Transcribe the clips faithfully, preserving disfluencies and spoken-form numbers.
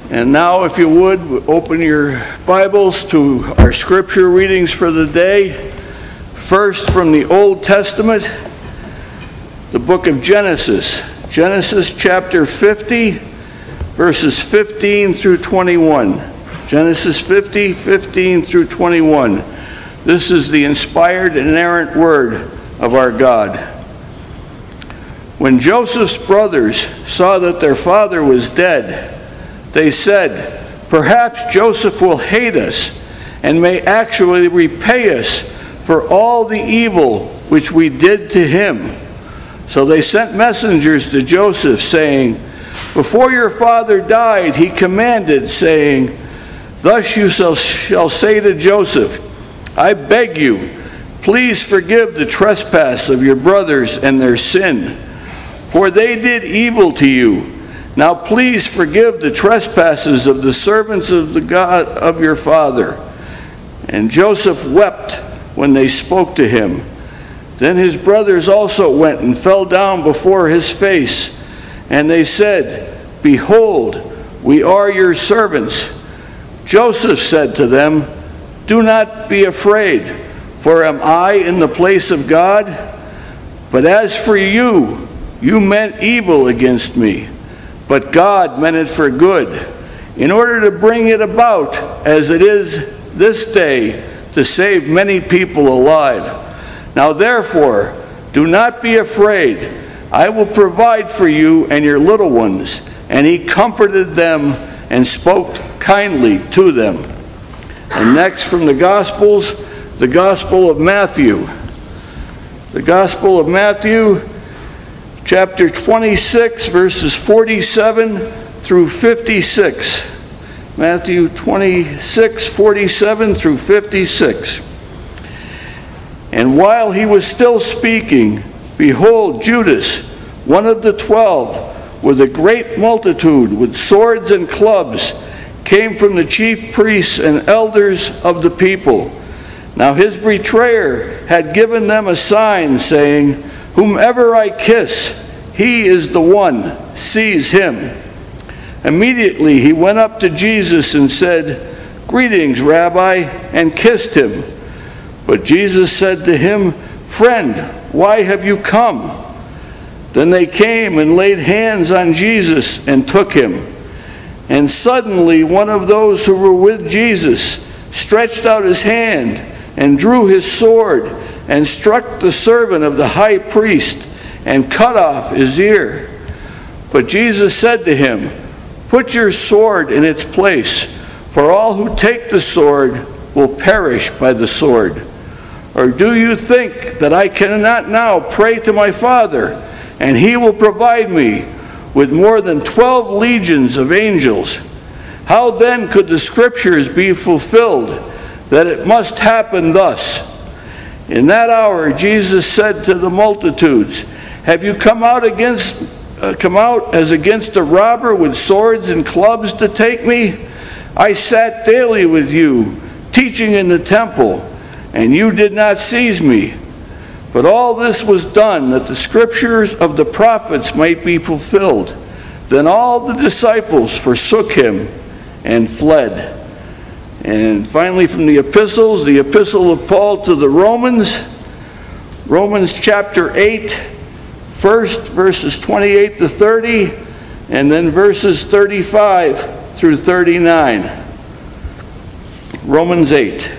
And now, if you would, open your Bibles to our scripture readings for the day. First, from the Old Testament, the book of Genesis. Genesis chapter fifty, verses fifteen through twenty-one. Genesis fifty, fifteen through twenty-one. This is the inspired and inerrant word of our God. When Joseph's brothers saw that their father was dead, they said, "Perhaps Joseph will hate us and may actually repay us for all the evil which we did to him." So they sent messengers to Joseph, saying, "Before your father died, he commanded, saying, 'Thus you shall, shall say to Joseph, I beg you, please forgive the trespass of your brothers and their sin, for they did evil to you. Now please forgive the trespasses of the servants of the God of your father.' And Joseph wept when they spoke to him. Then his brothers also went and fell down before his face. And they said, 'Behold, we are your servants.' Joseph said to them, 'Do not be afraid, for am I in the place of God? But as for you, you meant evil against me, but God meant it for good, in order to bring it about as it is this day, to save many people alive. Now therefore, do not be afraid. I will provide for you and your little ones.' And he comforted them and spoke kindly to them." And next, from the Gospels, the Gospel of Matthew. The Gospel of Matthew, chapter twenty-six, verses forty-seven through fifty-six. Matthew twenty-six, forty-seven through fifty-six. "And while he was still speaking, behold, Judas, one of the twelve, with a great multitude, with swords and clubs, came from the chief priests and elders of the people. Now his betrayer had given them a sign, saying, 'Whomever I kiss, he is the one, seize him.' Immediately he went up to Jesus and said, 'Greetings, Rabbi,' and kissed him. But Jesus said to him, 'Friend, why have you come?' Then they came and laid hands on Jesus and took him. And suddenly one of those who were with Jesus stretched out his hand and drew his sword and struck the servant of the high priest and cut off his ear. But Jesus said to him, 'Put your sword in its place, for all who take the sword will perish by the sword. Or do you think that I cannot now pray to my Father, and he will provide me with more than twelve legions of angels? How then could the scriptures be fulfilled, that it must happen thus?' In that hour Jesus said to the multitudes, 'Have you come out against uh, come out as against a robber with swords and clubs to take me? I sat daily with you, teaching in the temple, and you did not seize me. But all this was done that the scriptures of the prophets might be fulfilled. Then all the disciples forsook him and fled." And finally, from the epistles, the epistle of Paul to the Romans, Romans chapter eight, first verses twenty-eight to thirty, and then verses thirty-five through thirty-nine. Romans eight.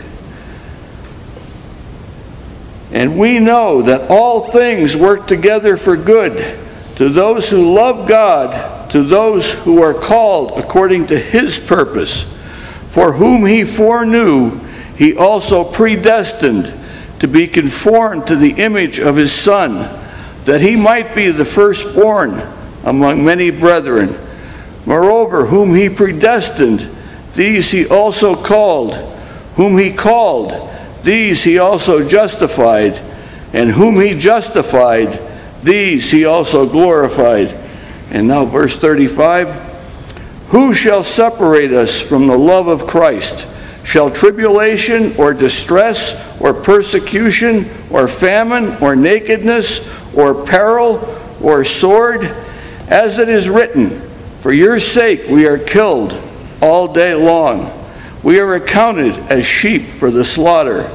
"And we know that all things work together for good to those who love God, to those who are called according to his purpose. For whom he foreknew, he also predestined to be conformed to the image of his Son, that he might be the firstborn among many brethren. Moreover, whom he predestined, these he also called. Whom he called, these he also justified. And whom he justified, these he also glorified." And now verse thirty-five. "Who shall separate us from the love of Christ? Shall tribulation or distress or persecution or famine or nakedness or peril or sword? As it is written, for your sake we are killed all day long. We are accounted as sheep for the slaughter.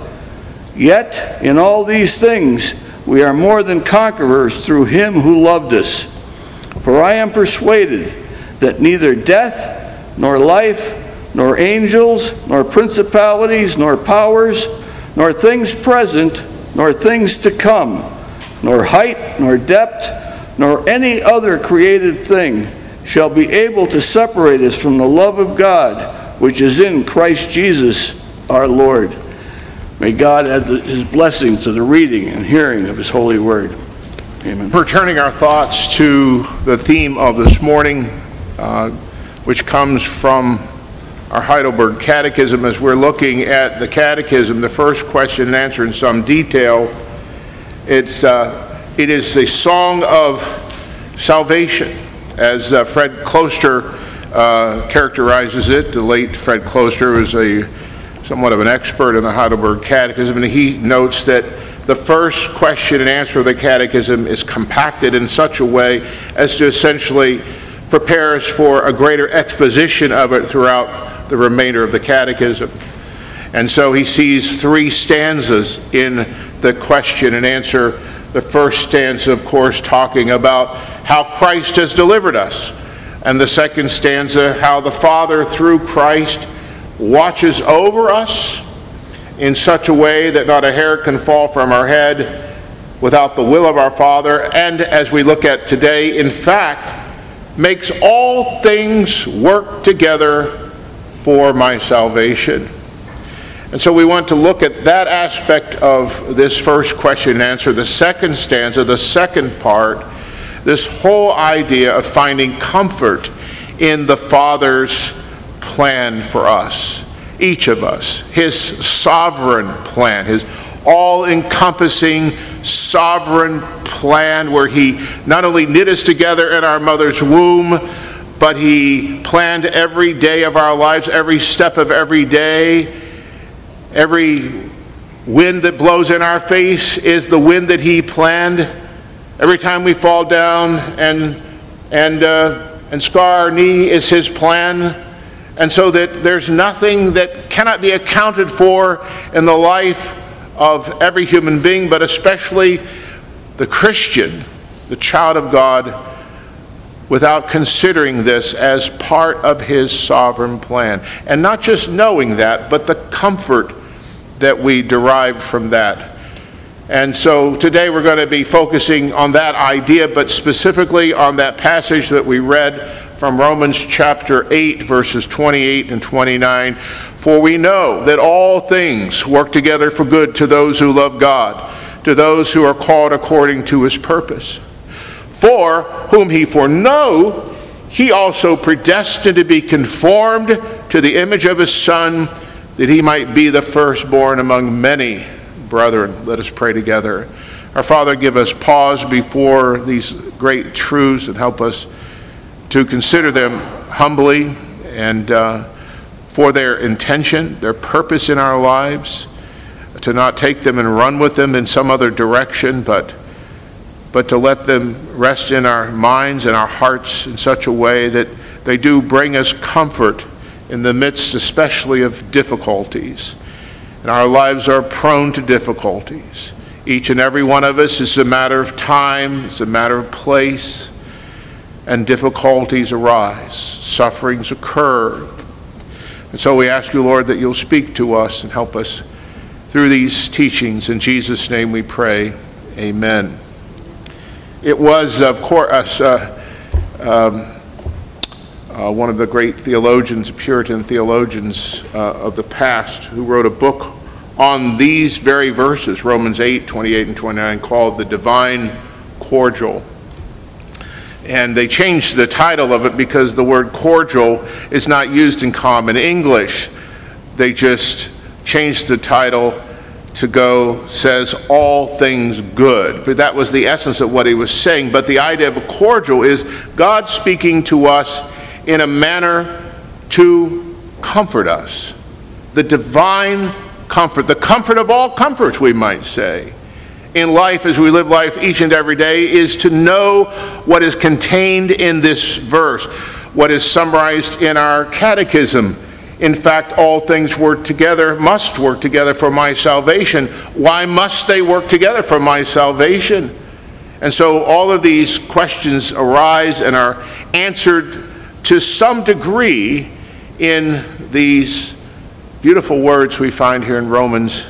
Yet, in all these things, we are more than conquerors through him who loved us. For I am persuaded that neither death, nor life, nor angels, nor principalities, nor powers, nor things present, nor things to come, nor height, nor depth, nor any other created thing shall be able to separate us from the love of God, which is in Christ Jesus our Lord. May God add his blessing to the reading and hearing of his holy word. Amen. We're turning our thoughts to the theme of this morning, uh, which comes from our Heidelberg Catechism. As we're looking at the Catechism, the first question and answer in some detail, it's, uh, it is a song of salvation, as uh, Fred Kloster uh, characterizes it. The late Fred Kloster was a somewhat of an expert in the Heidelberg Catechism, and he notes that the first question and answer of the Catechism is compacted in such a way as to essentially prepare us for a greater exposition of it throughout the remainder of the Catechism. And so he sees three stanzas in the question and answer. The first stanza, of course, talking about how Christ has delivered us. And the second stanza, how the Father, through Christ, watches over us in such a way that not a hair can fall from our head without the will of our Father. And as we look at today, in fact, makes all things work together for my salvation. And so we want to look at that aspect of this first question and answer. The second stanza, the second part, this whole idea of finding comfort in the Father's plan for us, each of us, his sovereign plan, his all-encompassing sovereign plan where he not only knit us together in our mother's womb, but he planned every day of our lives, every step of every day. Every wind that blows in our face is the wind that he planned. Every time we fall down and and uh, and scar our knee is his plan. And so that there's nothing that cannot be accounted for in the life of every human being, but especially the Christian, the child of God, without considering this as part of his sovereign plan. And not just knowing that, but the comfort that we derive from that. And so today we're going to be focusing on that idea, but specifically on that passage that we read from Romans chapter eight, verses twenty-eight and twenty-nine. For we know that all things work together for good to those who love God, to those who are called according to his purpose. For whom he foreknow, he also predestined to be conformed to the image of his Son, that he might be the firstborn among many brethren. Let us pray together. Our Father, give us pause before these great truths and help us to consider them humbly and uh, for their intention, their purpose in our lives, to not take them and run with them in some other direction, but but to let them rest in our minds and our hearts in such a way that they do bring us comfort in the midst especially of difficulties. And our lives are prone to difficulties. Each and every one of us is a matter of time, it's a matter of place, and difficulties arise, sufferings occur. And so we ask you, Lord, that you'll speak to us and help us through these teachings. In Jesus' name we pray, amen. It was, of course, uh, um, uh, one of the great theologians, Puritan theologians uh, of the past, who wrote a book on these very verses, Romans eight, twenty-eight and twenty-nine, called The Divine Cordial. And they changed the title of it because the word cordial is not used in common English. They just changed the title to go, says all things good. But that was the essence of what he was saying. But the idea of a cordial is God speaking to us in a manner to comfort us. The divine comfort, the comfort of all comforts, we might say, in life as we live life each and every day, is to know what is contained in this verse. what is summarized in our catechism. In fact, all things work together, must work together for my salvation. Why must they work together for my salvation? And so all of these questions arise and are answered to some degree in these beautiful words we find here in Romans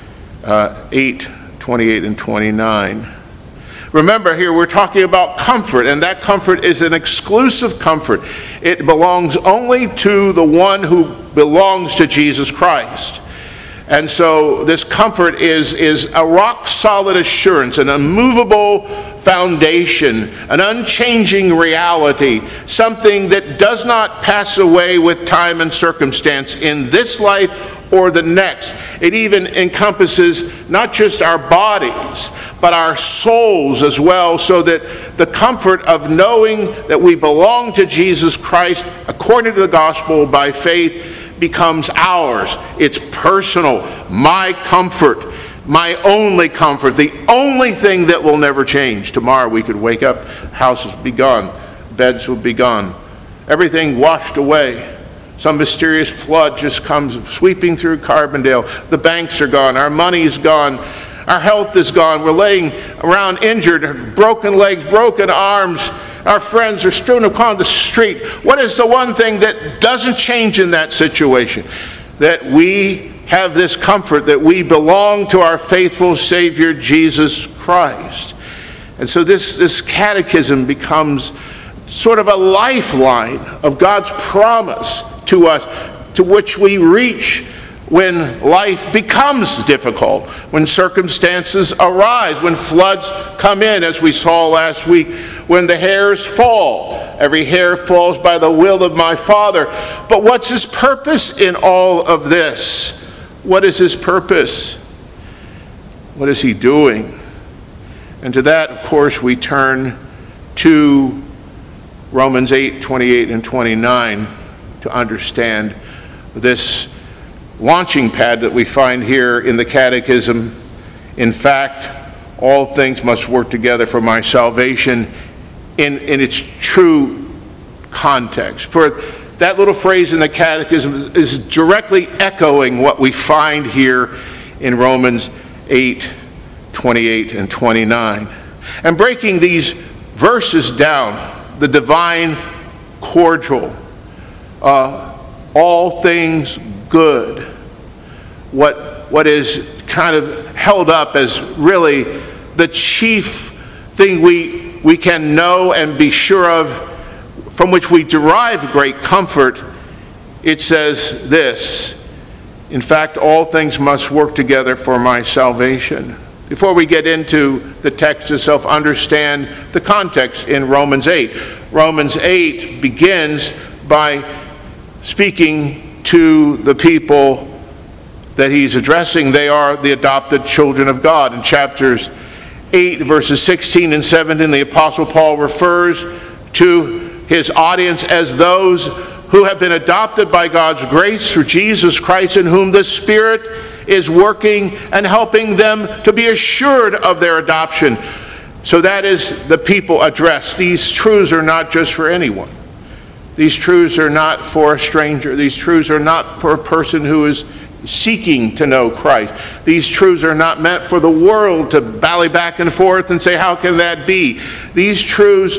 uh, eight, twenty-eight and twenty-nine. Remember, here we're talking about comfort, and that comfort is an exclusive comfort. It belongs only to the one who belongs to Jesus Christ. And so this comfort is, is a rock-solid assurance, an immovable foundation, an unchanging reality, something that does not pass away with time and circumstance in this life or the next. It even encompasses not just our bodies, but our souls as well, so that the comfort of knowing that we belong to Jesus Christ according to the gospel by faith becomes ours. It's personal. My comfort, my only comfort, the only thing that will never change. Tomorrow we could wake up, houses be gone, beds will be gone, everything washed away. Some mysterious flood just comes sweeping through Carbondale. The banks are gone. Our money's gone. Our health is gone. We're laying around injured, broken legs, broken arms. Our friends are strewn upon the street. What is the one thing that doesn't change in that situation? That we have this comfort that we belong to our faithful Savior, Jesus Christ. And so this, this catechism becomes sort of a lifeline of God's promise to us, to which we reach when life becomes difficult, when circumstances arise, when floods come in, as we saw last week, when the hairs fall. Every hair falls by the will of my Father. But what's his purpose in all of this? What is his purpose? What is he doing? And to that, of course, we turn to Romans eight, twenty-eight and twenty-nine to understand this launching pad that we find here in the Catechism. In fact, all things must work together for my salvation in, in its true context. For that little phrase in the Catechism is, is directly echoing what we find here in Romans eight, twenty-eight and twenty-nine. And breaking these verses down, the divine cordial, uh, all things good, what what is kind of held up as really the chief thing we we can know and be sure of, from which we derive great comfort. It says this: in fact, all things must work together for my salvation. Before we get into the text itself, understand the context in Romans eight. Romans eight begins by speaking to the people that he's addressing. They are the adopted children of God. In chapters eight, verses sixteen and seventeen, the Apostle Paul refers to his audience as those who have been adopted by God's grace through Jesus Christ, in whom the Spirit is working and helping them to be assured of their adoption. So that is the people addressed. These truths are not just for anyone. These truths are not for a stranger. These truths are not for a person who is seeking to know Christ. These truths are not meant for the world to bally back and forth and say, how can that be? These truths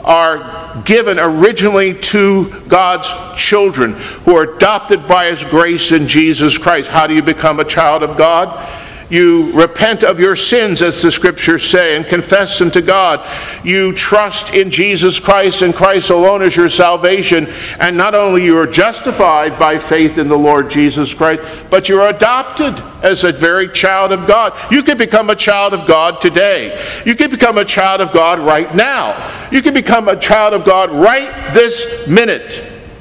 are given originally to God's children who are adopted by his grace in Jesus Christ. How do you become a child of God? You repent of your sins, as the scriptures say, and confess them to God. You trust in Jesus Christ and Christ alone as your salvation. And not only you are justified by faith in the Lord Jesus Christ, but you're adopted as a very child of God. You can become a child of God today. You can become a child of God right now. You can become a child of God right this minute,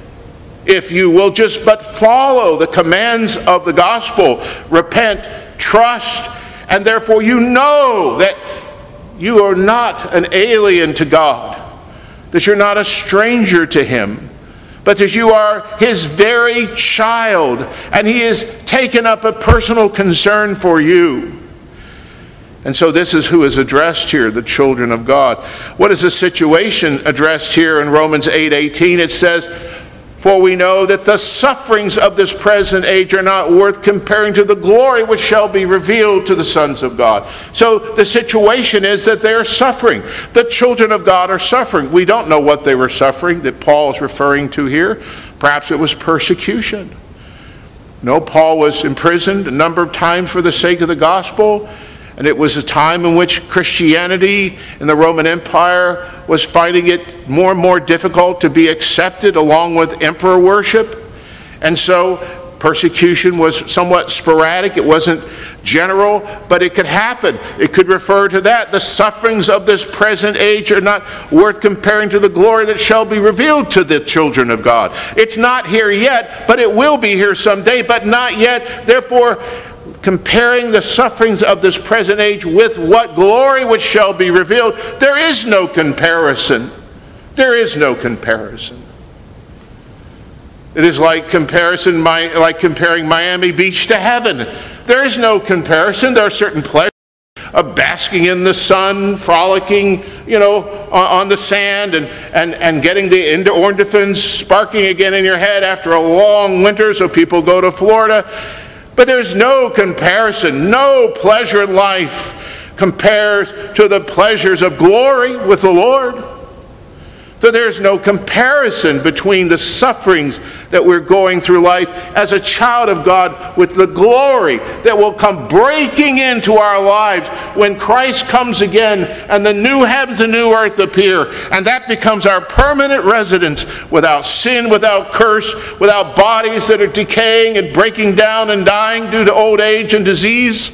if you will just but follow the commands of the gospel. Repent, trust, and therefore you know that you are not an alien to God, that you're not a stranger to him, but that you are his very child, and he has taken up a personal concern for you. And so this is who is addressed here, the children of God. What is the situation addressed here in Romans eight eighteen? It says, "For we know that the sufferings of this present age are not worth comparing to the glory which shall be revealed to the sons of God." So the situation is that they are suffering. The children of God are suffering. We don't know what they were suffering that Paul is referring to here. Perhaps it was persecution. No, Paul was imprisoned a number of times for the sake of the gospel. And it was a time in which Christianity in the Roman Empire was finding it more and more difficult to be accepted, along with emperor worship. And so persecution was somewhat sporadic. It wasn't general, but it could happen. It could refer to that. The sufferings of this present age are not worth comparing to the glory that shall be revealed to the children of God. It's not here yet, but it will be here someday, but not yet. Therefore, comparing the sufferings of this present age with what glory which shall be revealed, there is no comparison. There is no comparison. It is like comparison, like comparing Miami Beach to heaven. There is no comparison. There are certain pleasures of basking in the sun, frolicking, you know, on, on the sand, and, and, and getting the endorphins sparking again in your head after a long winter, so people go to Florida. But there's no comparison, no pleasure in life compares to the pleasures of glory with the Lord. So there's no comparison between the sufferings that we're going through life as a child of God with the glory that will come breaking into our lives when Christ comes again and the new heavens and new earth appear. And that becomes our permanent residence, without sin, without curse, without bodies that are decaying and breaking down and dying due to old age and disease.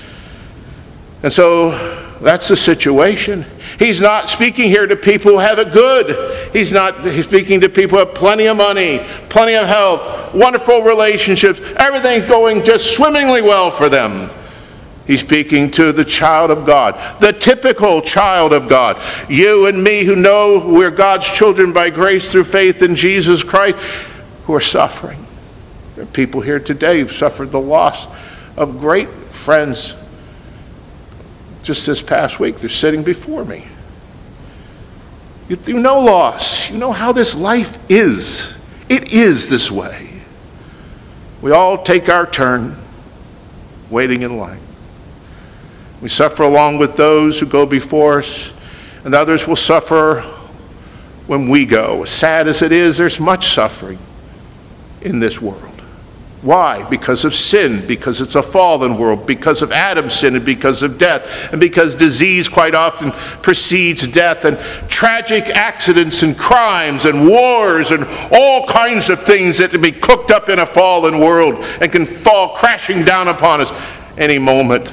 And so that's the situation. He's not speaking here to people who have it good. He's not he's speaking to people who have plenty of money, plenty of health, wonderful relationships, everything's going just swimmingly well for them. He's speaking to the child of God, the typical child of God. You and me who know we're God's children by grace through faith in Jesus Christ, who are suffering. There are people here today who've suffered the loss of great friends. Just this past week, they're sitting before me. You, you know loss. You know how this life is. It is this way. We all take our turn waiting in line. We suffer along with those who go before us, and others will suffer when we go. As sad as it is, there's much suffering in this world. Why? Because of sin, because it's a fallen world, because of Adam's sin, and because of death, and because disease quite often precedes death, and tragic accidents and crimes and wars and all kinds of things that can be cooked up in a fallen world and can fall crashing down upon us any moment.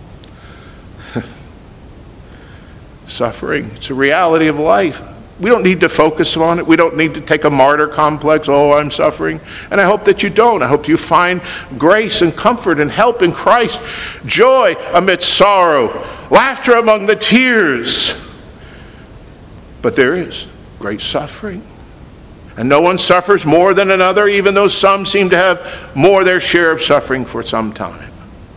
Suffering, it's a reality of life. We don't need to focus on it. We don't need to take a martyr complex. Oh, I'm suffering. And I hope that you don't. I hope you find grace and comfort and help in Christ. Joy amidst sorrow. Laughter among the tears. But there is great suffering. And no one suffers more than another, even though some seem to have more their share of suffering for some time.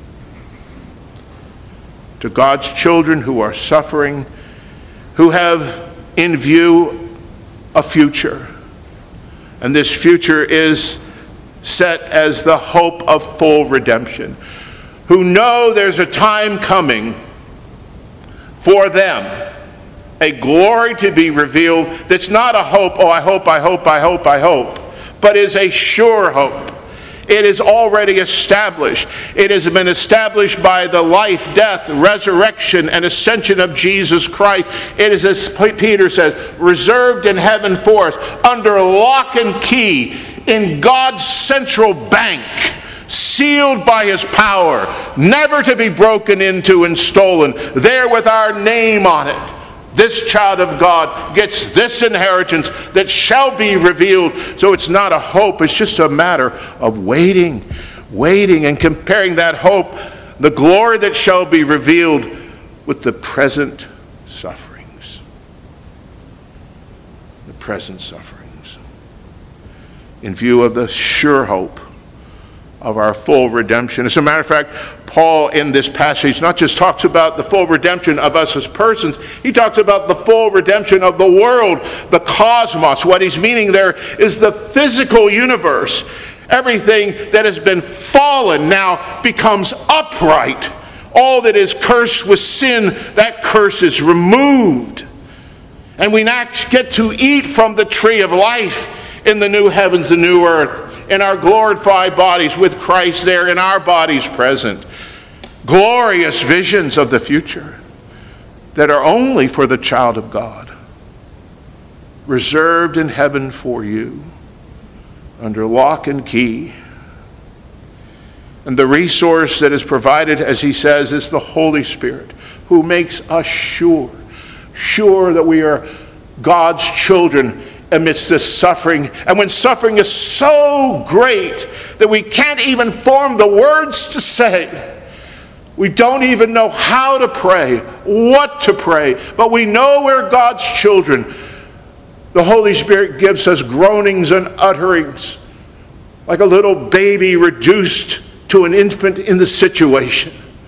To God's children who are suffering, who have in view a future. And this future is set as the hope of full redemption. Who know there's a time coming for them, a glory to be revealed that's not a hope, oh, I hope, I hope, I hope, I hope, but is a sure hope. It is already established. It has been established by the life, death, resurrection, and ascension of Jesus Christ. It is, as Peter says, reserved in heaven for us, under lock and key, in God's central bank, sealed by his power, never to be broken into and stolen, there with our name on it. This child of God gets this inheritance that shall be revealed. So it's not a hope, it's just a matter of waiting, waiting and comparing that hope, the glory that shall be revealed, with the present sufferings. The present sufferings. In view of the sure hope of our full redemption. As a matter of fact, Paul in this passage not just talks about the full redemption of us as persons, he talks about the full redemption of the world, the cosmos. What he's meaning there is the physical universe. Everything that has been fallen now becomes upright. All that is cursed with sin, that curse is removed. And we now get to eat from the tree of life in the new heavens and new earth, in our glorified bodies with Christ there, in our bodies present. Glorious visions of the future that are only for the child of God, reserved in heaven for you, under lock and key. And the resource that is provided, as he says, is the Holy Spirit, who makes us sure, sure that we are God's children amidst this suffering. And when suffering is so great that we can't even form the words to say, we don't even know how to pray, what to pray, but we know we're God's children. The Holy Spirit gives us groanings and utterings, like a little baby reduced to an infant in the situation.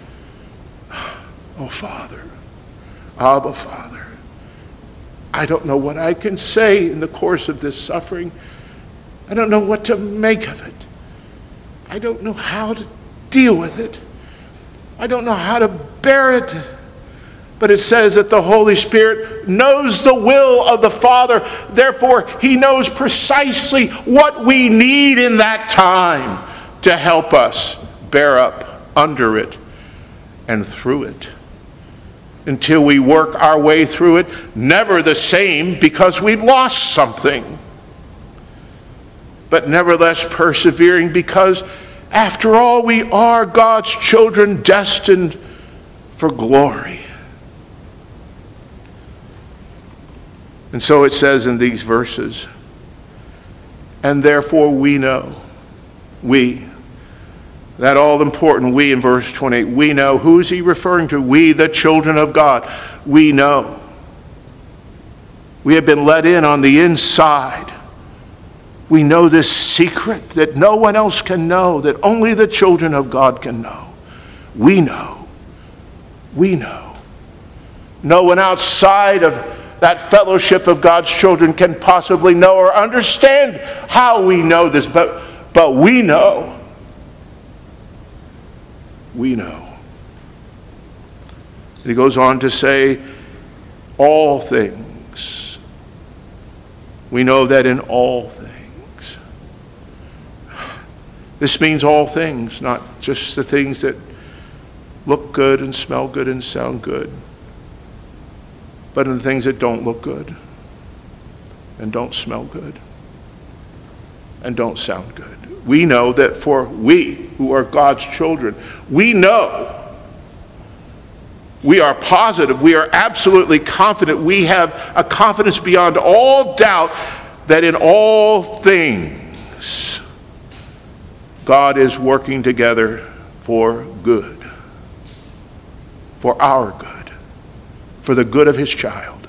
Oh, Father, Abba, Father, I don't know what I can say in the course of this suffering. I don't know what to make of it. I don't know how to deal with it. I don't know how to bear it. But it says that the Holy Spirit knows the will of the Father. Therefore, he knows precisely what we need in that time to help us bear up under it and through it, until we work our way through it, never the same because we've lost something, but nevertheless persevering, because after all, we are God's children destined for glory. And so it says in these verses, and therefore we know, we, that all-important we in verse twenty-eight, we know. Who is he referring to? We, the children of God. We know. We have been let in on the inside. We know this secret that no one else can know, that only the children of God can know. We know. We know. No one outside of that fellowship of God's children can possibly know or understand how we know this, but, but we know. We know. And he goes on to say, all things. We know that in all things. This means all things, not just the things that look good and smell good and sound good, but in the things that don't look good and don't smell good and don't sound good. We know that for we who are God's children, we know, we are positive, we are absolutely confident, we have a confidence beyond all doubt that in all things God is working together for good, for our good, for the good of his child.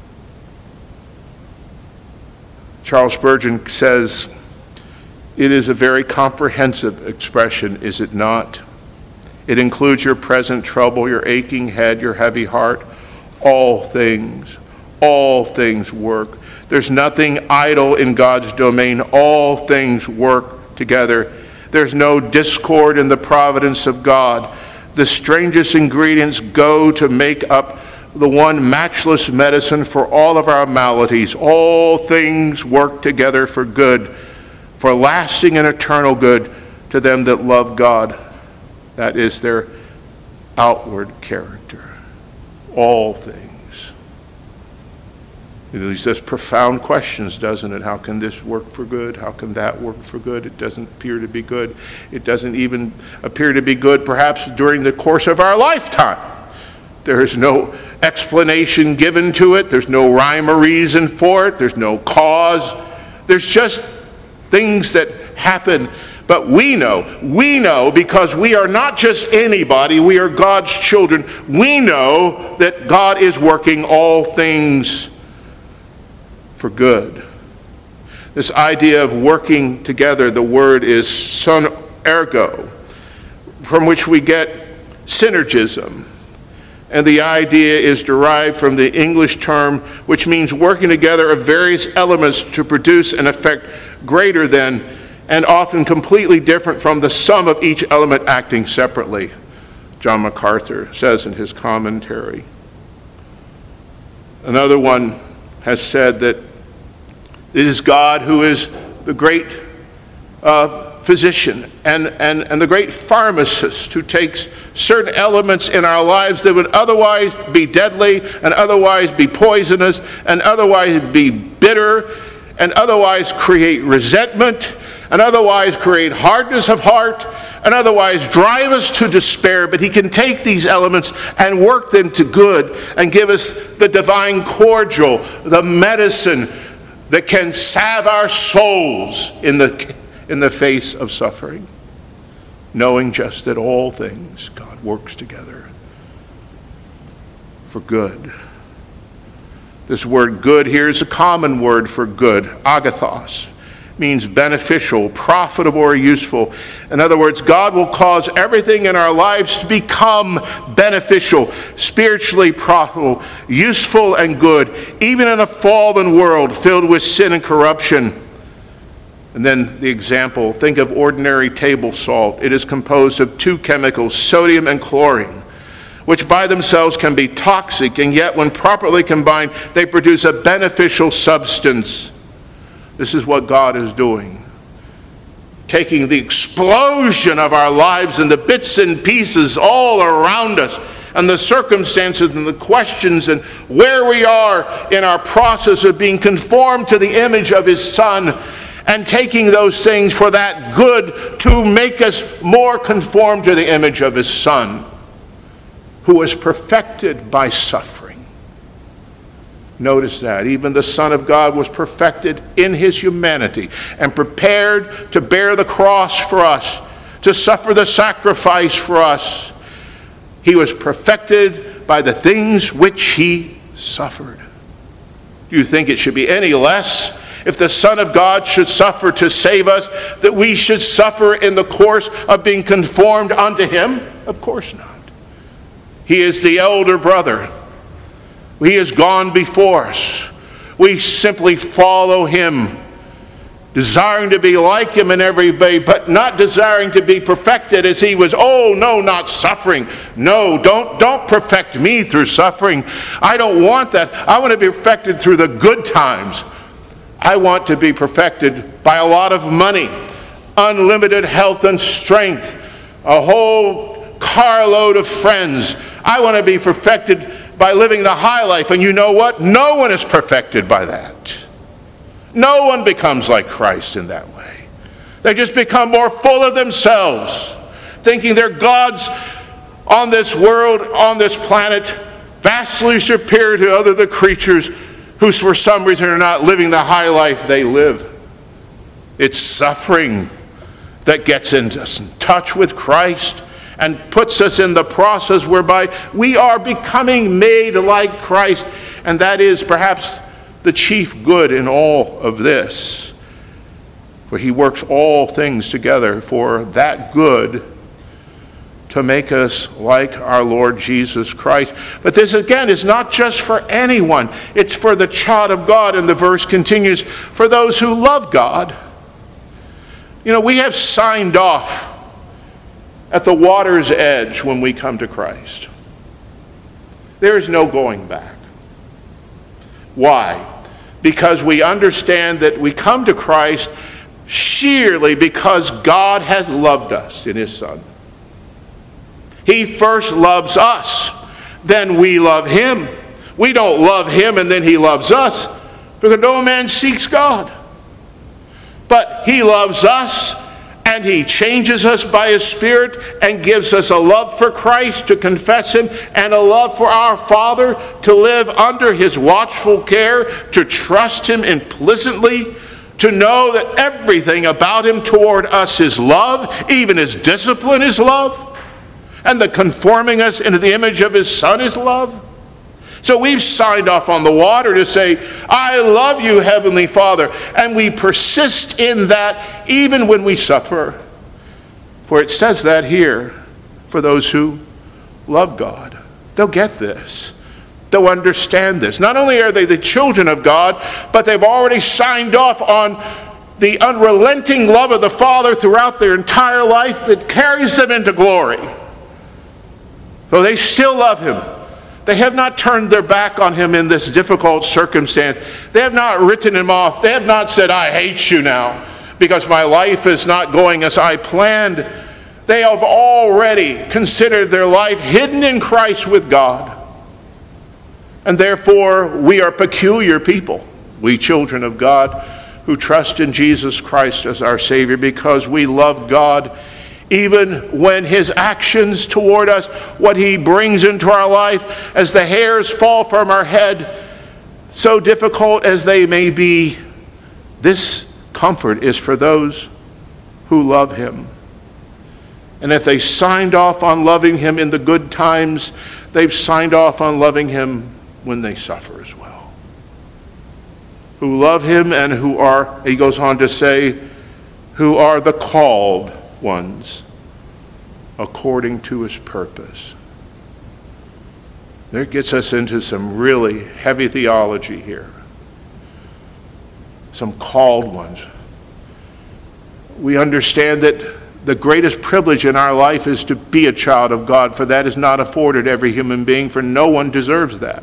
Charles Spurgeon says, it is a very comprehensive expression, is it not? It includes your present trouble, your aching head, your heavy heart. All things, all things work. There's nothing idle in God's domain. All things work together. There's no discord in the providence of God. The strangest ingredients go to make up the one matchless medicine for all of our maladies. All things work together for good, for lasting and eternal good to them that love God. That is their outward character. All things. It leaves profound questions, doesn't it? How can this work for good? How can that work for good? It doesn't appear to be good. It doesn't even appear to be good perhaps during the course of our lifetime. There is no explanation given to it. There's no rhyme or reason for it. There's no cause. There's just things that happen. But we know, we know because we are not just anybody, we are God's children. We know that God is working all things for good. This idea of working together, the word is son ergo, from which we get synergism. And the idea is derived from the English term, which means working together of various elements to produce an effect greater than, and often completely different from, the sum of each element acting separately, John MacArthur says in his commentary. Another one has said that it is God who is the great uh, physician and, and, and the great pharmacist who takes certain elements in our lives that would otherwise be deadly and otherwise be poisonous and otherwise be bitter and otherwise create resentment and otherwise create hardness of heart and otherwise drive us to despair. But he can take these elements and work them to good and give us the divine cordial, the medicine that can salve our souls in the, in the face of suffering, knowing just that all things God works together for good. This word good here is a common word for good, agathos. Means beneficial, profitable, or useful. In other words, God will cause everything in our lives to become beneficial, spiritually profitable, useful, and good, even in a fallen world filled with sin and corruption. And then the example, think of ordinary table salt. It is composed of two chemicals, sodium and chlorine, which by themselves can be toxic, and yet when properly combined, they produce a beneficial substance. This is what God is doing. Taking the explosion of our lives and the bits and pieces all around us and the circumstances and the questions and where we are in our process of being conformed to the image of his Son, and taking those things for that good to make us more conformed to the image of his Son, who was perfected by suffering. Notice that. Even the Son of God was perfected in his humanity and prepared to bear the cross for us, to suffer the sacrifice for us. He was perfected by the things which he suffered. Do you think it should be any less if the Son of God should suffer to save us, that we should suffer in the course of being conformed unto him? Of course not. He is the elder brother. He has gone before us. We simply follow him, desiring to be like him in every way, but not desiring to be perfected as he was. Oh, no, not suffering. No, don't, don't perfect me through suffering. I don't want that. I want to be perfected through the good times. I want to be perfected by a lot of money, unlimited health and strength, a whole carload of friends. I want to be perfected by living the high life. And you know what? No one is perfected by that. No one becomes like Christ in that way. They just become more full of themselves, thinking they're gods on this world, on this planet, vastly superior to other the creatures who for some reason are not living the high life they live. It's suffering that gets us in touch with Christ and puts us in the process whereby we are becoming made like Christ. And that is perhaps the chief good in all of this. For he works all things together for that good, to make us like our Lord Jesus Christ. But this again is not just for anyone. It's for the child of God. And the verse continues, for those who love God. You know, we have signed off at the water's edge when we come to Christ. There is no going back. Why? Because we understand that we come to Christ sheerly because God has loved us in his Son. He first loves us, then we love him. We don't love him and then he loves us, because no man seeks God. But he loves us, and he changes us by his Spirit and gives us a love for Christ to confess him, and a love for our Father to live under his watchful care, to trust him implicitly, to know that everything about him toward us is love, even his discipline is love, and the conforming us into the image of his Son is love. So we've signed off on the water to say, I love you, Heavenly Father. And we persist in that even when we suffer. For it says that here, for those who love God. They'll get this. They'll understand this. Not only are they the children of God, but they've already signed off on the unrelenting love of the Father throughout their entire life that carries them into glory. So they still love him. They have not turned their back on him in this difficult circumstance. They have not written him off. They have not said, I hate you now because my life is not going as I planned. They have already considered their life hidden in Christ with God. And therefore, we are peculiar people, we children of God, who trust in Jesus Christ as our Savior because we love God even when his actions toward us, what he brings into our life, as the hairs fall from our head, so difficult as they may be, this comfort is for those who love him. And if they signed off on loving him in the good times, they've signed off on loving him when they suffer as well. Who love him and who are, he goes on to say, who are the called ones according to his purpose. That gets us into some really heavy theology here. Some called ones. We understand that the greatest privilege in our life is to be a child of God, for that is not afforded every human being, for no one deserves that.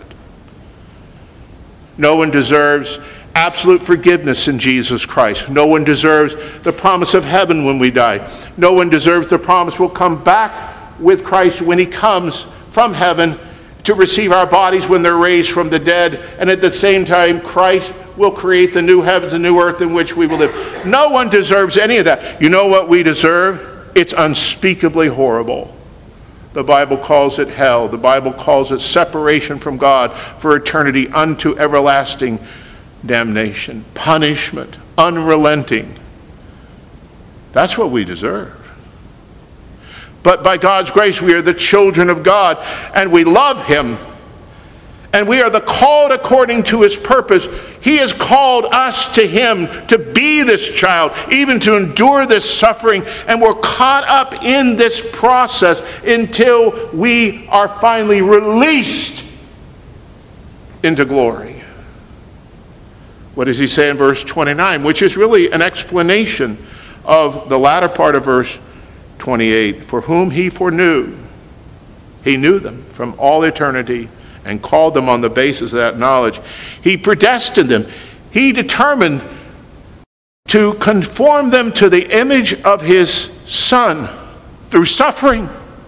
No one deserves absolute forgiveness in Jesus Christ. No one deserves the promise of heaven when we die. No one deserves the promise we'll come back with Christ when he comes from heaven to receive our bodies when they're raised from the dead. And at the same time, Christ will create the new heavens and new earth in which we will live. No one deserves any of that. You know what we deserve? It's unspeakably horrible. The Bible calls it hell. The Bible calls it separation from God for eternity unto everlasting damnation, punishment, unrelenting. That's what we deserve. But by God's grace, we are the children of God, and we love him. And we are the called according to his purpose. He has called us to him to be this child, even to endure this suffering. And we're caught up in this process until we are finally released into glory. What does he say in verse twenty-nine? Which is really an explanation of the latter part of verse twenty-eight. For whom he foreknew, he knew them from all eternity and called them on the basis of that knowledge. He predestined them. He determined to conform them to the image of his Son through suffering.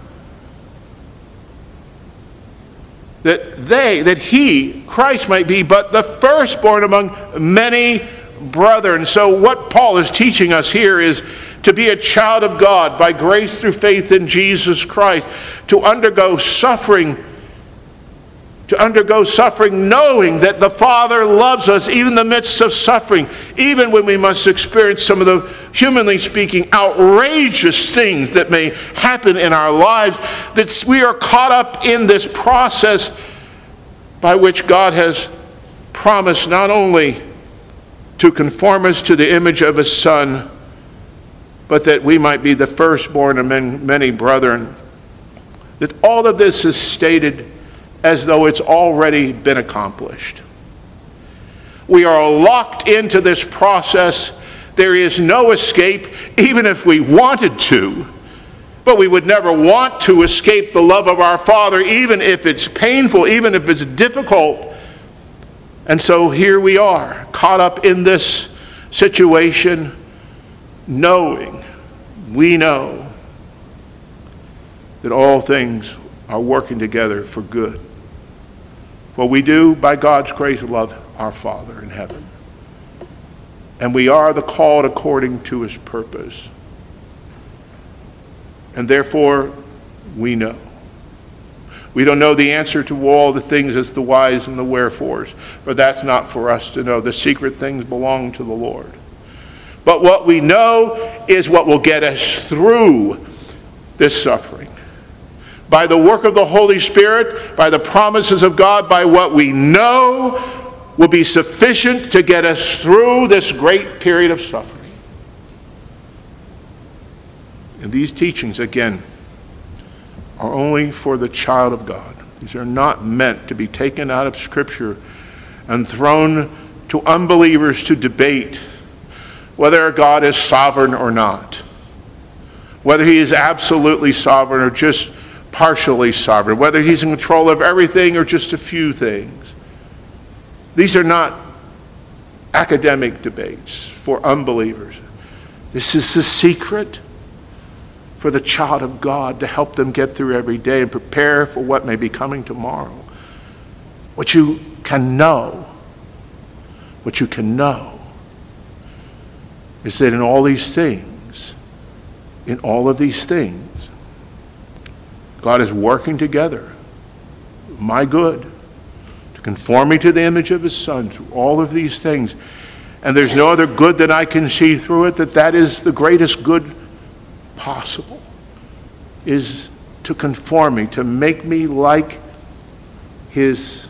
That they, that he, Christ, might be but the firstborn among many brethren. So what Paul is teaching us here is to be a child of God by grace through faith in Jesus Christ, to undergo suffering, to undergo suffering knowing that the Father loves us even in the midst of suffering, even when we must experience some of the, humanly speaking, outrageous things that may happen in our lives, that we are caught up in this process by which God has promised not only to conform us to the image of his Son, but that we might be the firstborn among many brethren. That all of this is stated as though it's already been accomplished. We are locked into this process. There is no escape, even if we wanted to. But we would never want to escape the love of our Father, even if it's painful, even if it's difficult. And so here we are, caught up in this situation, knowing, we know, that all things are working together for good. For we do, by God's grace, love our Father in heaven. And we are the called according to his purpose. And therefore, we know. We don't know the answer to all the things as the whys and the wherefores, for that's not for us to know. The secret things belong to the Lord. But what we know is what will get us through this suffering. By the work of the Holy Spirit, by the promises of God, by what we know will be sufficient to get us through this great period of suffering. And these teachings, again, are only for the child of God. These are not meant to be taken out of Scripture and thrown to unbelievers to debate whether God is sovereign or not, whether he is absolutely sovereign or just partially sovereign, whether he's in control of everything or just a few things. These are not academic debates for unbelievers. This is the secret for the child of God to help them get through every day and prepare for what may be coming tomorrow. What you can know, what you can know is that in all these things, in all of these things, God is working together, my good, to conform me to the image of his Son through all of these things. And there's no other good that I can see through it, that that is the greatest good possible, is to conform me, to make me like his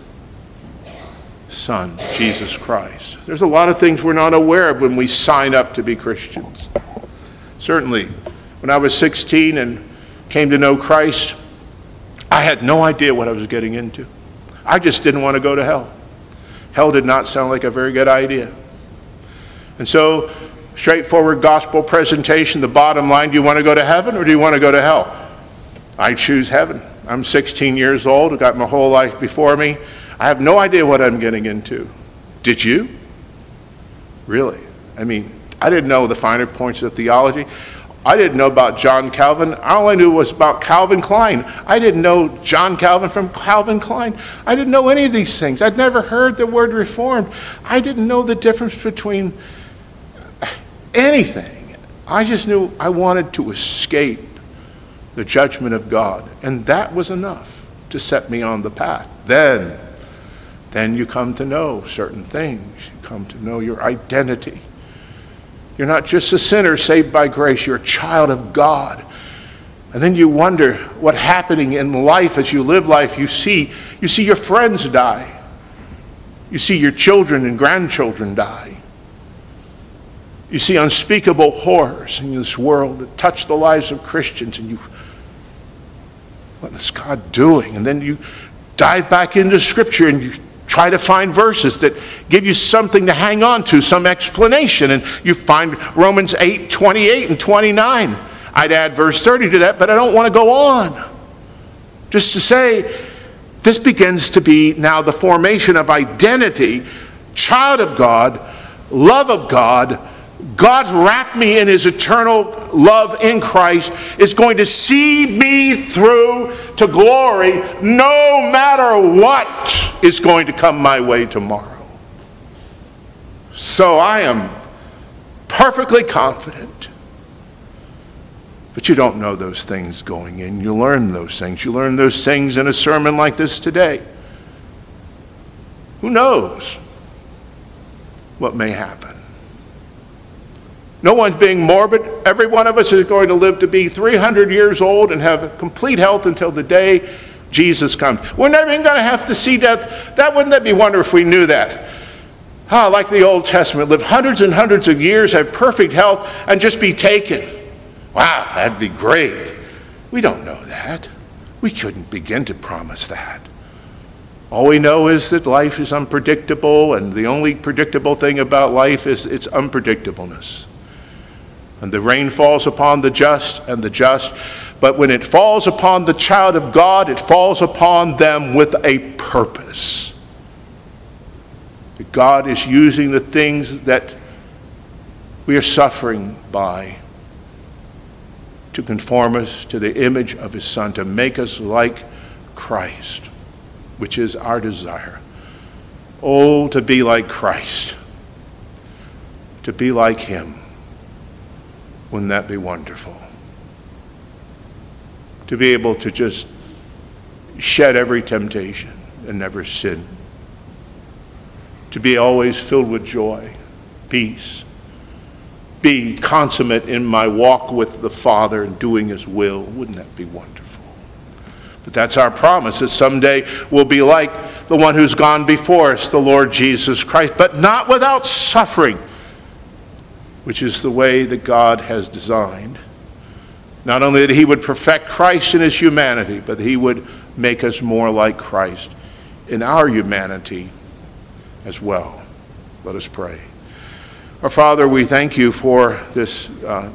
Son, Jesus Christ. There's a lot of things we're not aware of when we sign up to be Christians. Certainly, when I was sixteen and came to know Christ, I had no idea what I was getting into. I just didn't want to go to hell. Hell did not sound like a very good idea. And so, straightforward gospel presentation, the bottom line, do you want to go to heaven or do you want to go to hell? I choose heaven. I'm sixteen years old. I've got my whole life before me. I have no idea what I'm getting into. Did you? Really? I mean, I didn't know the finer points of theology. I didn't know about John Calvin. All I knew was about Calvin Klein. I didn't know John Calvin from Calvin Klein. I didn't know any of these things. I'd never heard the word Reformed. I didn't know the difference between anything. I just knew I wanted to escape the judgment of God. And that was enough to set me on the path. Then, then you come to know certain things. You come to know your identity. You're not just a sinner saved by grace. You're a child of God. And then you wonder what's happening in life as you live life. You see, you see your friends die. You see your children and grandchildren die. You see unspeakable horrors in this world that touch the lives of Christians, and you, what is God doing? And then you dive back into Scripture and you try to find verses that give you something to hang on to, some explanation, and you find Romans eight, twenty-eight and twenty-nine. I'd add verse thirty to that, but I don't want to go on. Just to say, this begins to be now the formation of identity, child of God, love of God. God's wrapped me in his eternal love in Christ, is going to see me through to glory no matter what is going to come my way tomorrow. So I am perfectly confident. But you don't know those things going in. You learn those things. You learn those things in a sermon like this today. Who knows what may happen? No one's being morbid. Every one of us is going to live to be three hundred years old and have complete health until the day Jesus comes. We're never even going to have to see death. That wouldn't that be wonderful if we knew that? Ah, like the Old Testament, live hundreds and hundreds of years, have perfect health, and just be taken. Wow, that'd be great. We don't know that. We couldn't begin to promise that. All we know is that life is unpredictable, and the only predictable thing about life is its unpredictableness. And the rain falls upon the just and the just, but when it falls upon the child of God, it falls upon them with a purpose. That God is using the things that we are suffering by to conform us to the image of his Son, to make us like Christ, which is our desire. Oh, to be like Christ, to be like him. Wouldn't that be wonderful? To be able to just shed every temptation and never sin. To be always filled with joy, peace. Be consummate in my walk with the Father and doing his will. Wouldn't that be wonderful? But that's our promise, that someday we'll be like the one who's gone before us, the Lord Jesus Christ, but not without suffering, which is the way that God has designed. Not only that he would perfect Christ in his humanity, but he would make us more like Christ in our humanity as well. Let us pray. Our Father, we thank you for this uh,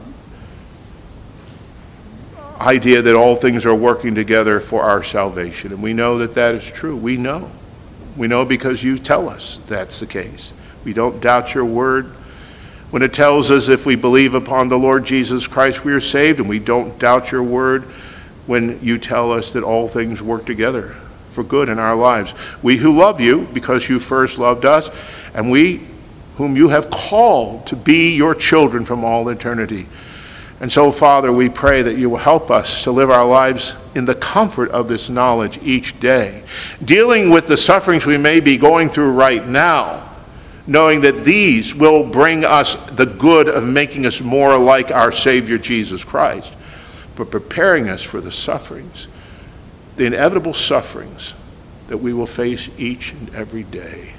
idea that all things are working together for our salvation. And we know that that is true. We know. We know because you tell us that's the case. We don't doubt your word when it tells us if we believe upon the Lord Jesus Christ, we are saved, and we don't doubt your word when you tell us that all things work together for good in our lives. We who love you because you first loved us, and we whom you have called to be your children from all eternity. And so, Father, we pray that you will help us to live our lives in the comfort of this knowledge each day, dealing with the sufferings we may be going through right now, knowing that these will bring us the good of making us more like our Savior Jesus Christ, but preparing us for the sufferings, the inevitable sufferings that we will face each and every day.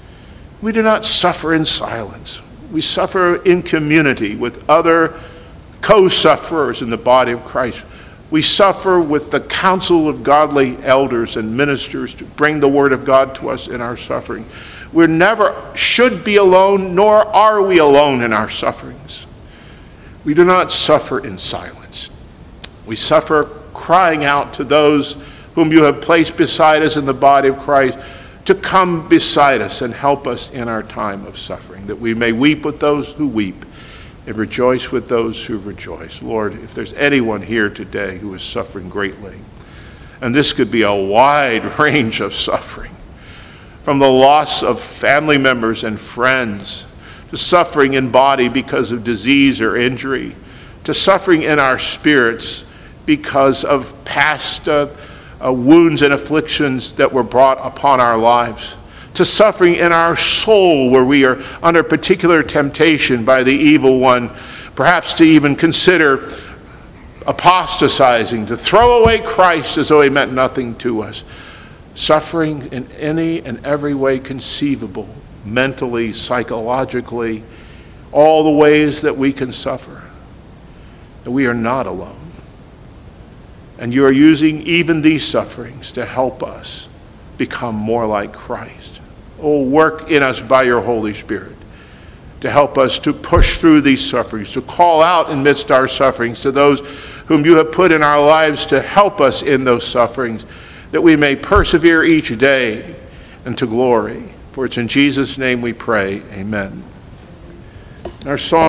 We do not suffer in silence. We suffer in community with other co-sufferers in the body of Christ. We suffer with the counsel of godly elders and ministers to bring the word of God to us in our suffering. We never should be alone, nor are we alone in our sufferings. We do not suffer in silence. We suffer crying out to those whom you have placed beside us in the body of Christ to come beside us and help us in our time of suffering, that we may weep with those who weep and rejoice with those who rejoice. Lord, if there's anyone here today who is suffering greatly, and this could be a wide range of suffering, from the loss of family members and friends, to suffering in body because of disease or injury, to suffering in our spirits because of past uh, uh, wounds and afflictions that were brought upon our lives, to suffering in our soul where we are under particular temptation by the evil one, perhaps to even consider apostatizing, to throw away Christ as though he meant nothing to us. Suffering in any and every way conceivable, mentally, psychologically, all the ways that we can suffer. That we are not alone. And you are using even these sufferings to help us become more like Christ. Oh, work in us by your Holy Spirit to help us to push through these sufferings, to call out amidst our sufferings to those whom you have put in our lives to help us in those sufferings, that we may persevere each day unto glory. For it's in Jesus' name we pray. Amen. Our song